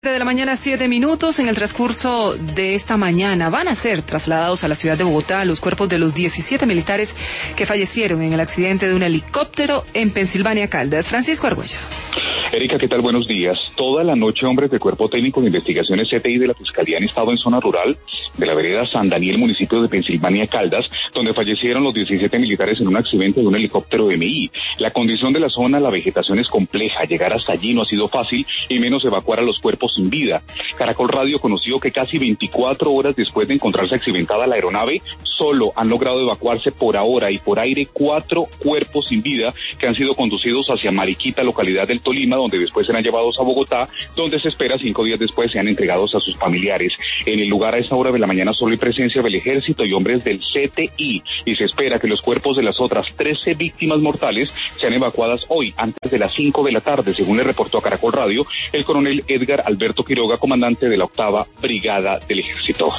De la mañana, 7 minutos. En el transcurso de esta mañana van a ser trasladados a la ciudad de Bogotá los cuerpos de los 17 militares que fallecieron en el accidente de un helicóptero en Pensilvania, Caldas. Francisco Argüello. Erika, ¿qué tal? Buenos días. Toda la noche, hombres del Cuerpo Técnico de Investigaciones CTI de la Fiscalía han estado en zona rural de la vereda San Daniel, municipio de Pensilvania, Caldas, donde fallecieron los 17 militares en un accidente de un helicóptero MI. La condición de la zona, la vegetación es compleja. Llegar hasta allí no ha sido fácil y menos evacuar a los cuerpos sin vida. Caracol Radio conoció que casi 24 horas después de encontrarse accidentada la aeronave, solo han logrado evacuarse por ahora y por aire 4 cuerpos sin vida que han sido conducidos hacia Mariquita, localidad del Tolima, donde después serán llevados a Bogotá, donde se espera 5 días después sean entregados a sus familiares. En el lugar a esta hora de la mañana solo hay presencia del Ejército y hombres del CTI, y se espera que los cuerpos de las otras 13 víctimas mortales sean evacuadas hoy, antes de las 5 de la tarde, según le reportó a Caracol Radio el coronel Edgar Alberto Quiroga, comandante de la 8ª Brigada del Ejército.